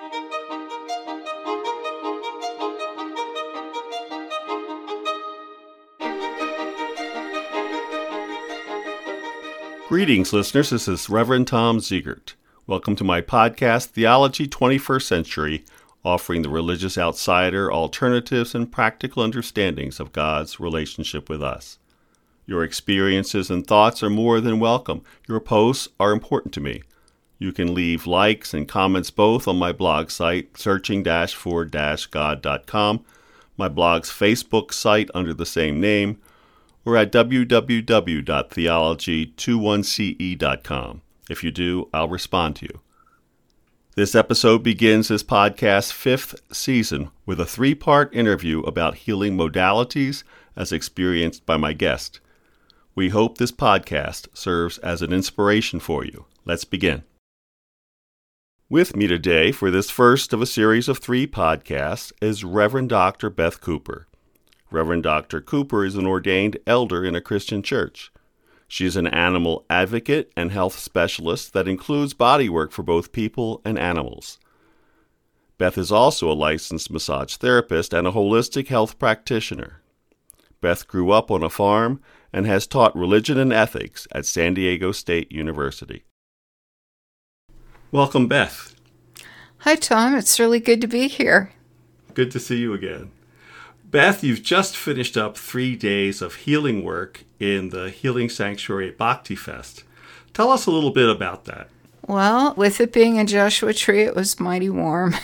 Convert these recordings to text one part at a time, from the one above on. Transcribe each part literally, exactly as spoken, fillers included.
Greetings, listeners. This is Reverend Tom Ziegert. Welcome to my podcast, Theology twenty-first Century, offering the religious outsider alternatives and practical understandings of God's relationship with us. Your experiences and thoughts are more than welcome. Your posts are important to me. You can leave likes and comments both on my blog site, searching for god dot com, my blog's Facebook site under the same name, or at w w w dot theology twenty-one c e dot com. If you do, I'll respond to you. This episode begins this podcast's fifth season with a three-part interview about healing modalities as experienced by my guest. We hope this podcast serves as an inspiration for you. Let's begin. With me today for this first of a series of three podcasts is Reverend Doctor Beth Cooper. Reverend Doctor Cooper is an ordained elder in a Christian church. She is an animal advocate and health specialist that includes bodywork for both people and animals. Beth is also a licensed massage therapist and a holistic health practitioner. Beth grew up on a farm and has taught religion and ethics at San Diego State University. Welcome, Beth. Hi, Tom. It's really good to be here. Good to see you again. Beth, you've just finished up three days of healing work in the Healing Sanctuary at Bhakti Fest. Tell us a little bit about that. Well, with it being a Joshua tree, it was mighty warm.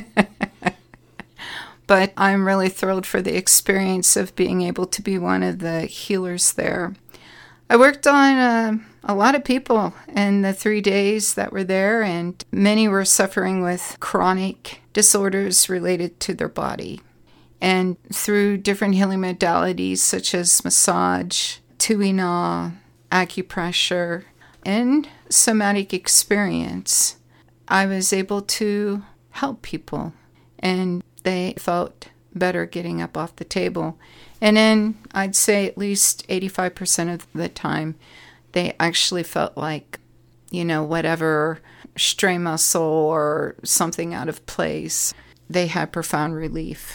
But I'm really thrilled for the experience of being able to be one of the healers there. I worked on uh, a lot of people in the three days that were there, and many were suffering with chronic disorders related to their body. And through different healing modalities such as massage, tuina, acupressure, and somatic experience, I was able to help people. And they felt better getting up off the table. And then I'd say at least eighty-five percent of the time, they actually felt like, you know, whatever stray muscle or something out of place, they had profound relief.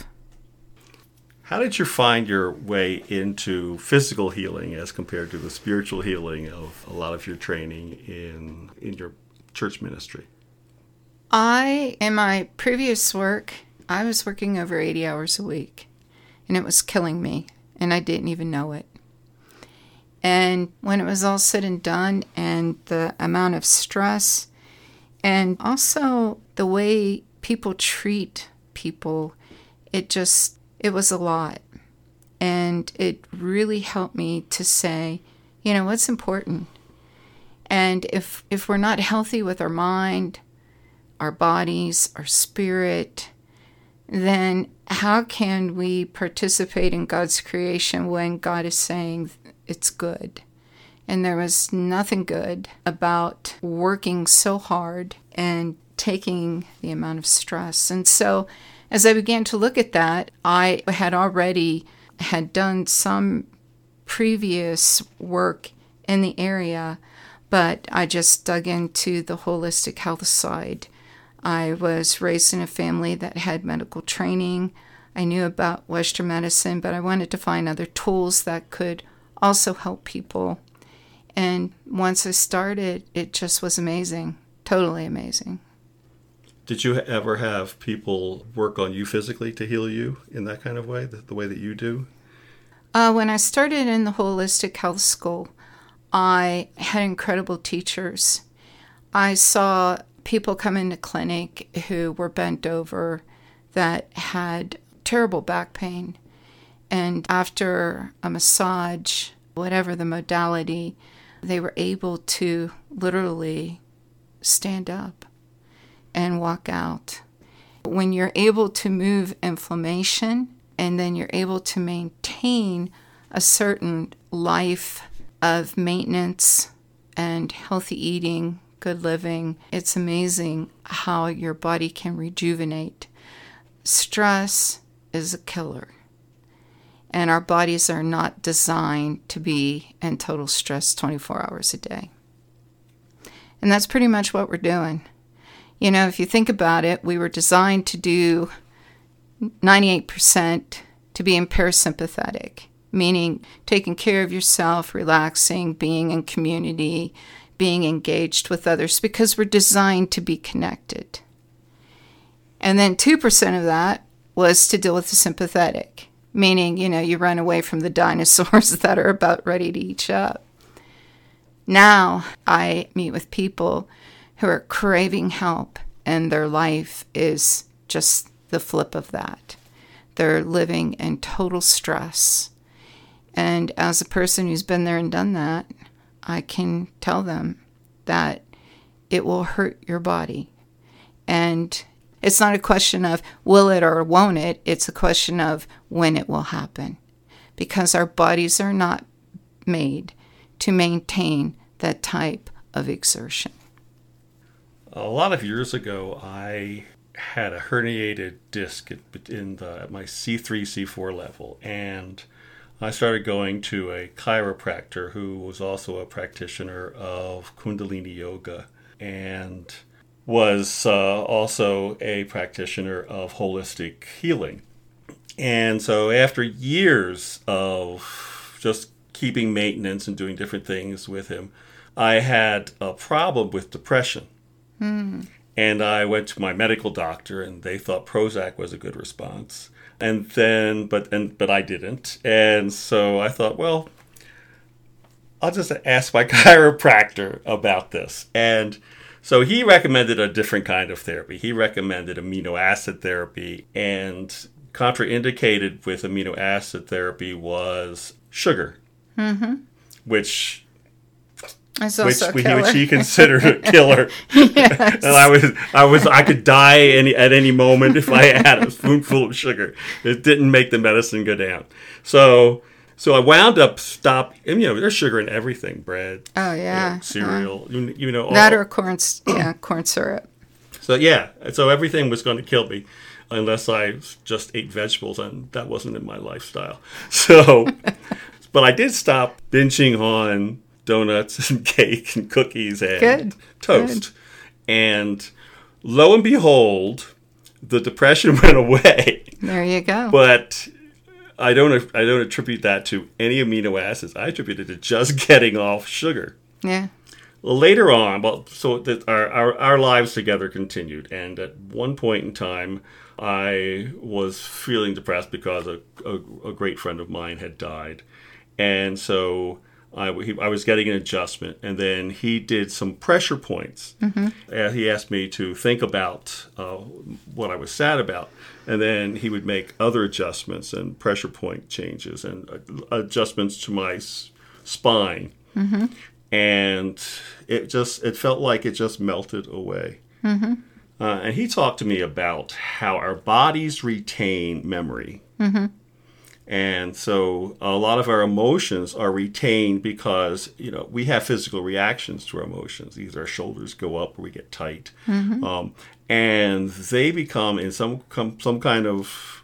How did you find your way into physical healing as compared to the spiritual healing of a lot of your training in in your church ministry? I, in my previous work, I was working over eighty hours a week, and it was killing me, and I didn't even know it. And when it was all said and done, and the amount of stress, and also the way people treat people, it just It was a lot, and it really helped me to say, you know, what's important? And if if we're not healthy with our mind, our bodies, our spirit, then how can we participate in God's creation when God is saying it's good? And there was nothing good about working so hard and taking the amount of stress. And so as I began to look at that, I had already had done some previous work in the area, but I just dug into the holistic health side. I was raised in a family that had medical training. I knew about Western medicine, but I wanted to find other tools that could also help people. And once I started, it just was amazing, totally amazing. Did you ever have people work on you physically to heal you in that kind of way, the, the way that you do? Uh, when I started in the Holistic Health School, I had incredible teachers. I saw people come into clinic who were bent over, that had terrible back pain. And after a massage, whatever the modality, they were able to literally stand up and walk out. When you're able to move inflammation, and then you're able to maintain a certain life of maintenance and healthy eating, good living, it's amazing how your body can rejuvenate. Stress is a killer. And our bodies are not designed to be in total stress twenty-four hours a day. And that's pretty much what we're doing. You know, if you think about it, we were designed to do ninety-eight percent to be in parasympathetic, meaning taking care of yourself, relaxing, being in community, being engaged with others, because we're designed to be connected. And then two percent of that was to deal with the sympathetic, meaning, you know, you run away from the dinosaurs that are about ready to eat you up. Now I meet with people who are craving help, and their life is just the flip of that. They're living in total stress. And as a person who's been there and done that, I can tell them that it will hurt your body. And it's not a question of will it or won't it. It's a question of when it will happen. Because our bodies are not made to maintain that type of exertion. A lot of years ago, I had a herniated disc in the, at my C three, C four level, and I started going to a chiropractor who was also a practitioner of Kundalini Yoga and was uh, also a practitioner of holistic healing. And so after years of just keeping maintenance and doing different things with him, I had a problem with depression. Mm. And I went to my medical doctor, and they thought Prozac was a good response. And then, but and but I didn't. And so I thought, well, I'll just ask my chiropractor about this. And so he recommended a different kind of therapy. He recommended amino acid therapy, and contraindicated with amino acid therapy was sugar, mm-hmm. which... It's which, also which, a killer. which he considered a killer. Yes. And I was, I was, I could die any at any moment if I had a spoonful of sugar. It didn't make the medicine go down. So, so I wound up stop. And, you know, there's sugar in everything: bread, oh yeah, you know, cereal, uh, you, you know, all, that or corn, yeah, corn syrup. So yeah, so everything was going to kill me unless I just ate vegetables, and that wasn't in my lifestyle. So, but I did stop binging on donuts and cake and cookies and Good. toast. Good. And lo and behold, the depression went away. There you go. But I don't I don't attribute that to any amino acids. I attribute it to just getting off sugar. Yeah. Well, later on, well, so that our, our, our lives together continued. And at one point in time, I was feeling depressed because a, a, a great friend of mine had died. And so I, he, I was getting an adjustment, and then he did some pressure points. Mm-hmm. Uh, he asked me to think about uh, what I was sad about, and then he would make other adjustments and pressure point changes and uh, adjustments to my s- spine. Mm-hmm. And it just it felt like it just melted away. Mm-hmm. Uh, and he talked to me about how our bodies retain memory. Mm-hmm. And so a lot of our emotions are retained because, you know, we have physical reactions to our emotions. Either our shoulders go up or we get tight. Mm-hmm. Um, and they become, in some some kind of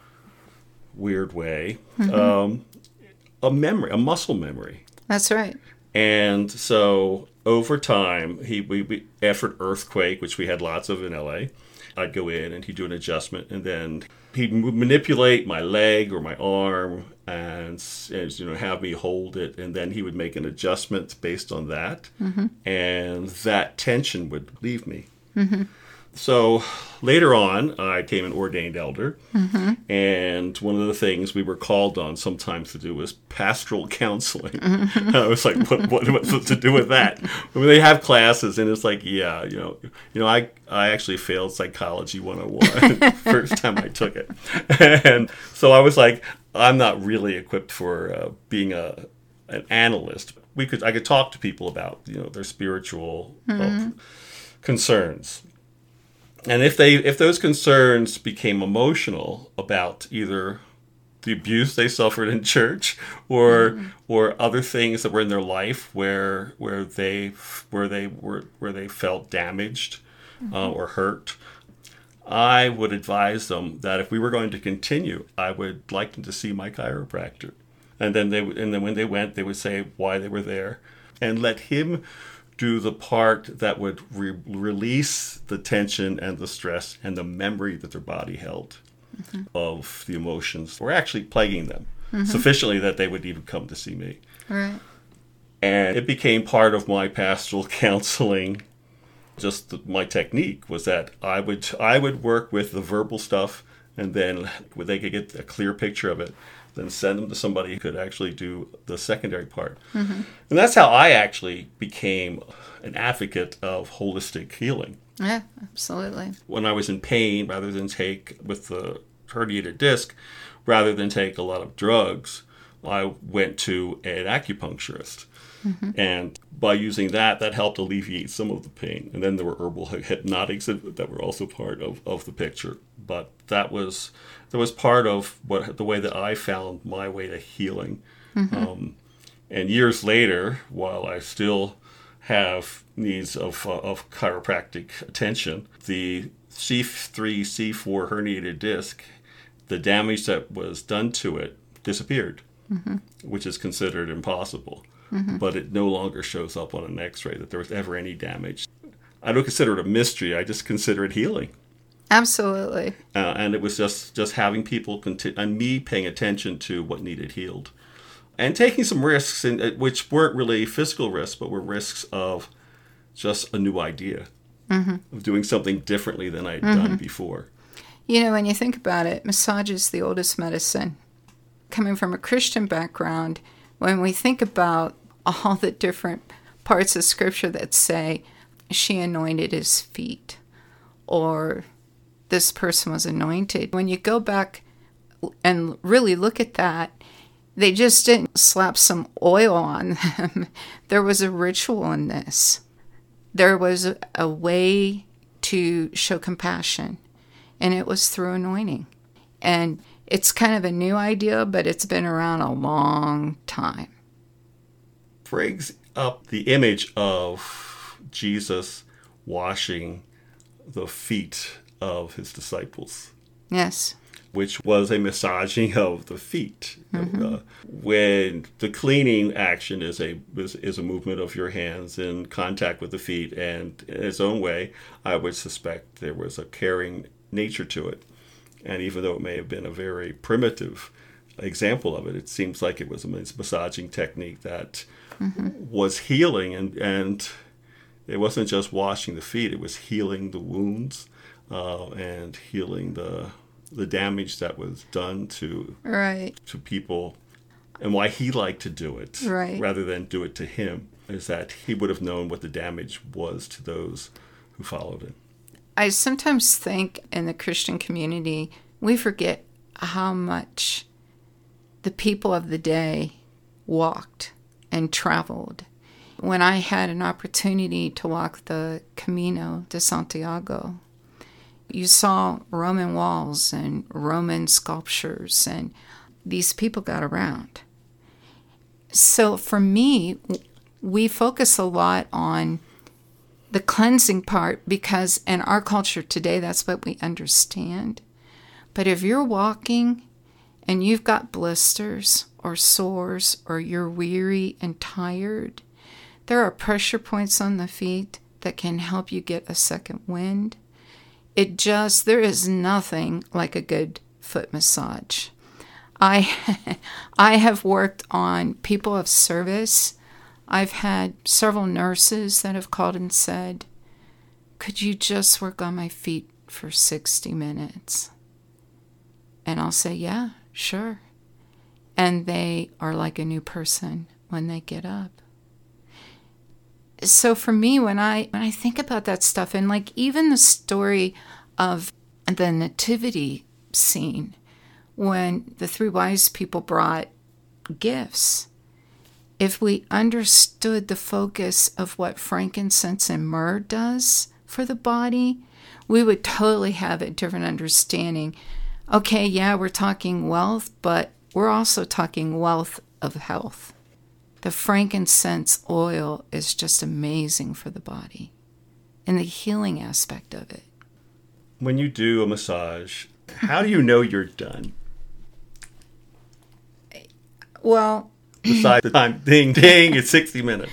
weird way, mm-hmm. um, a memory, a muscle memory. That's right. And so over time, he we, we after an earthquake, which we had lots of in L A, I'd go in and he'd do an adjustment, and then he'd manipulate my leg or my arm and, and you know have me hold it, and then he would make an adjustment based on that, mm-hmm. and that tension would leave me. Mm-hmm. So later on, I became an ordained elder, mm-hmm. and one of the things we were called on sometimes to do was pastoral counseling. Mm-hmm. I was like, what, what am I supposed to do with that? When they have classes, and it's like, yeah, you know, you know, I I actually failed Psychology one oh one first time I took it, and so I was like, I'm not really equipped for uh, being a an analyst. We could I could talk to people about you know their spiritual mm-hmm. uh, concerns. And if they if those concerns became emotional about either the abuse they suffered in church or mm-hmm. or other things that were in their life where where they where they were where they felt damaged mm-hmm. uh, or hurt, I would advise them that if we were going to continue, I would like them to see my chiropractor. And then they and then when they went, they would say why they were there, and let him do the part that would re- release the tension and the stress and the memory that their body held mm-hmm. of the emotions were actually plaguing them mm-hmm. sufficiently that they would even come to see me. Right. And it became part of my pastoral counseling. Just the, my technique was that I would I would work with the verbal stuff, and then when they could get a clear picture of it, then send them to somebody who could actually do the secondary part. Mm-hmm. And that's how I actually became an advocate of holistic healing. Yeah, absolutely. When I was in pain, rather than take, with the herniated disc, rather than take a lot of drugs, I went to an acupuncturist. Mm-hmm. And by using that, that helped alleviate some of the pain. And then there were herbal hypnotics that were also part of, of the picture. But that was that was part of what the way that I found my way to healing. Mm-hmm. Um, and years later, while I still have needs of uh, of chiropractic attention, the C three, C four herniated disc, the damage that was done to it disappeared, mm-hmm. which is considered impossible. Mm-hmm. But it no longer shows up on an x-ray that there was ever any damage. I don't consider it a mystery. I just consider it healing. Absolutely. Uh, and it was just, just having people, conti- and me paying attention to what needed healed. And taking some risks, in, which weren't really physical risks, but were risks of just a new idea, mm-hmm. of doing something differently than I'd mm-hmm. done before. You know, when you think about it, massage is the oldest medicine. Coming from a Christian background, when we think about all the different parts of Scripture that say she anointed his feet or this person was anointed, when you go back and really look at that, they just didn't slap some oil on them. There was a ritual in this. There was a, a way to show compassion, and it was through anointing. And it's kind of a new idea, but it's been around a long time. Brings up the image of Jesus washing the feet of his disciples. Yes. Which was a massaging of the feet. Mm-hmm. Uh, when the cleaning action is a is, is a movement of your hands in contact with the feet, and in its own way, I would suspect there was a caring nature to it. And even though it may have been a very primitive example of it, it seems like it was a massaging technique that mm-hmm. was healing, and, and it wasn't just washing the feet, it was healing the wounds uh, and healing the the damage that was done to right. to people. And why he liked to do it right. rather than do it to him is that he would have known what the damage was to those who followed it. I sometimes think in the Christian community, we forget how much the people of the day walked and traveled. When I had an opportunity to walk the Camino de Santiago, you saw Roman walls and Roman sculptures, and these people got around. So for me, we focus a lot on the cleansing part because in our culture today, that's what we understand. But if you're walking and you've got blisters or sores or you're weary and tired, there are pressure points on the feet that can help you get a second wind. It just, there is nothing like a good foot massage. I, I have worked on people of service. I've had several nurses that have called and said, could you just work on my feet for sixty minutes? And I'll say, yeah, sure. And they are like a new person when they get up. So for me, when I when I think about that stuff, and like even the story of the nativity scene, when the three wise people brought gifts, if we understood the focus of what frankincense and myrrh does for the body, we would totally have a different understanding. Okay, yeah, we're talking wealth, but we're also talking wealth of health. The frankincense oil is just amazing for the body and the healing aspect of it. When you do a massage, how do you know you're done? Well, besides the time, ding, ding, it's sixty minutes.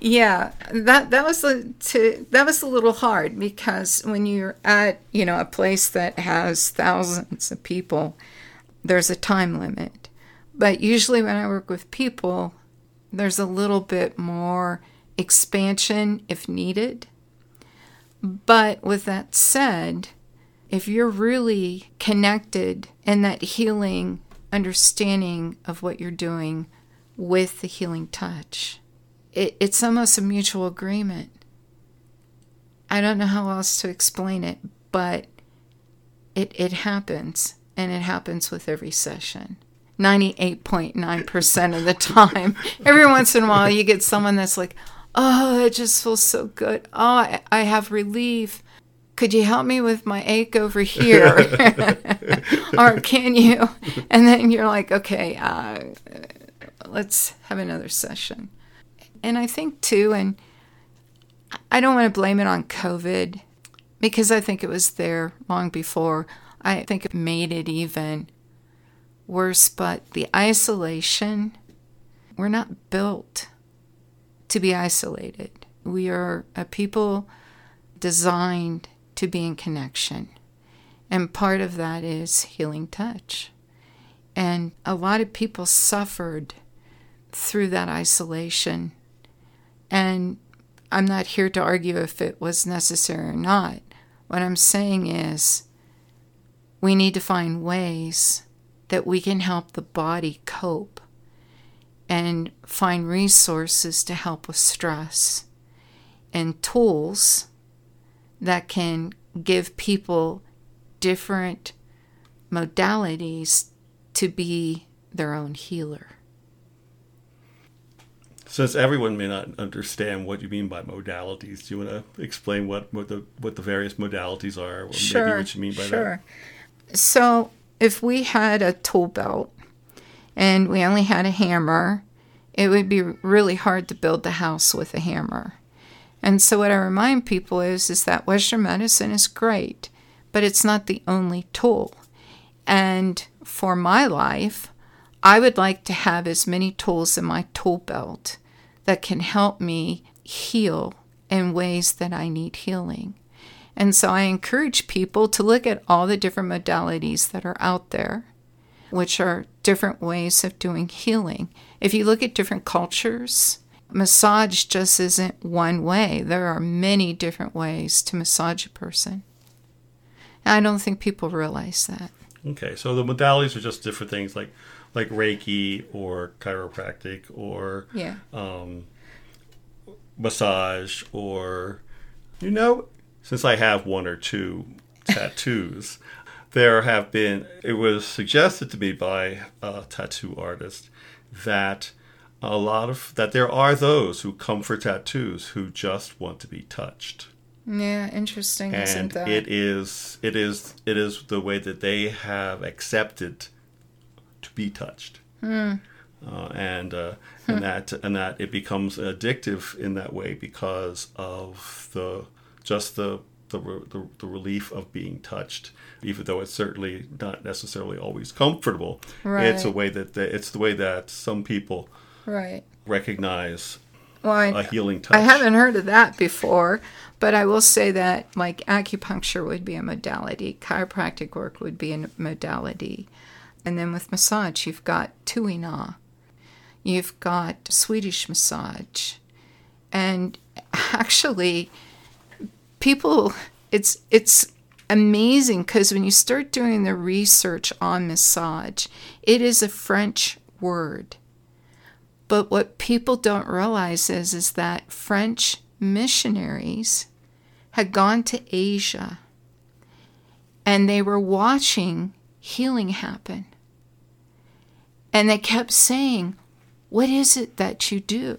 Yeah, that that was a, to, that was a little hard because when you're at, you know, a place that has thousands of people, there's a time limit. But usually when I work with people, there's a little bit more expansion if needed. But with that said, if you're really connected in that healing understanding of what you're doing with the healing touch, it, it's almost a mutual agreement. I don't know how else to explain it, but it it happens, and it happens with every session. ninety-eight point nine percent of the time. Every once in a while you get someone that's like, oh, it just feels so good. Oh, I, I have relief. Could you help me with my ache over here? Or can you? And then you're like, okay, uh, let's have another session. And I think, too, and I don't want to blame it on COVID, because I think it was there long before. I think it made it even worse, but the isolation, we're not built to be isolated. We are a people designed to be in connection. And part of that is healing touch. And a lot of people suffered through that isolation. And I'm not here to argue if it was necessary or not. What I'm saying is we need to find ways that we can help the body cope and find resources to help with stress and tools that can give people different modalities to be their own healer. Since everyone may not understand what you mean by modalities, do you want to explain what, what the what the various modalities are, or sure, maybe what you mean by sure. that? So if we had a tool belt and we only had a hammer, it would be really hard to build the house with a hammer. And so what I remind people is, is that Western medicine is great, but it's not the only tool. And for my life, I would like to have as many tools in my tool belt that can help me heal in ways that I need healing. And so I encourage people to look at all the different modalities that are out there, which are different ways of doing healing. If you look at different cultures, massage just isn't one way. There are many different ways to massage a person. And I don't think people realize that. Okay, so the modalities are just different things like like Reiki or chiropractic or yeah. um, massage or, you know, since I have one or two tattoos, there have been, it was suggested to me by a tattoo artist that a lot of, that there are those who come for tattoos who just want to be touched. Yeah, interesting, and isn't that? it is, it is, it is the way that they have accepted to be touched. Hmm. Uh, and uh, and that and that it becomes addictive in that way because of the just the the, the the relief of being touched, even though it's certainly not necessarily always comfortable. Right. It's a way that the, it's the way that some people right. recognize well, I, a healing touch. I haven't heard of that before, but I will say that like acupuncture would be a modality, chiropractic work would be a modality, and then with massage you've got Tuina. You've got Swedish massage. And actually, people, it's it's amazing because when you start doing the research on massage, it is a French word. But what people don't realize is, is that French missionaries had gone to Asia and they were watching healing happen. And they kept saying, what is it that you do?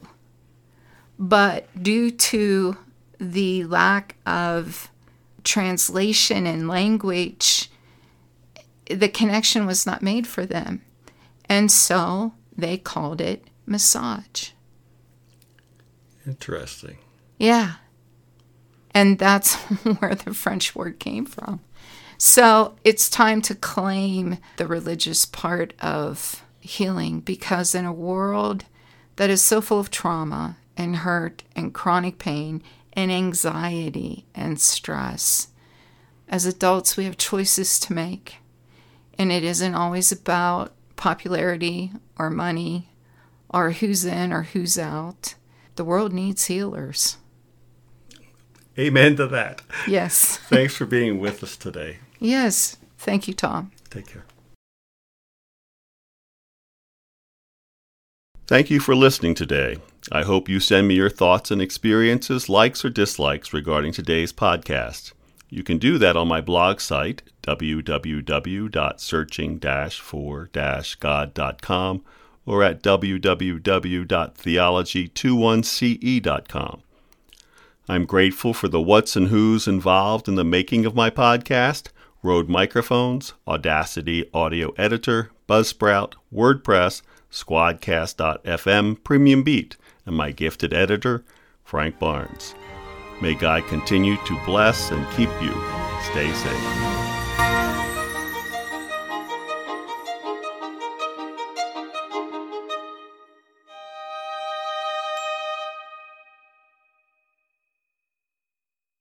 But due to the lack of translation and language, the connection was not made for them. And so they called it massage. Interesting. Yeah. And that's where the French word came from. So it's time to claim the religious part of healing, because in a world that is so full of trauma and hurt and chronic pain and anxiety and stress. As adults, we have choices to make, and it isn't always about popularity or money or who's in or who's out. The world needs healers. Amen to that. Yes. Thanks for being with us today. Yes. Thank you, Tom. Take care. Thank you for listening today. I hope you send me your thoughts and experiences, likes or dislikes regarding today's podcast. You can do that on my blog site, w w w dot searching for god dot com, or at w w w dot theology twenty-one c e dot com. I'm grateful for the what's and who's involved in the making of my podcast: Rode Microphones, Audacity Audio Editor, Buzzsprout, WordPress, Squadcast dot f m, Premium Beat, and my gifted editor, Frank Barnes. May God continue to bless and keep you. Stay safe.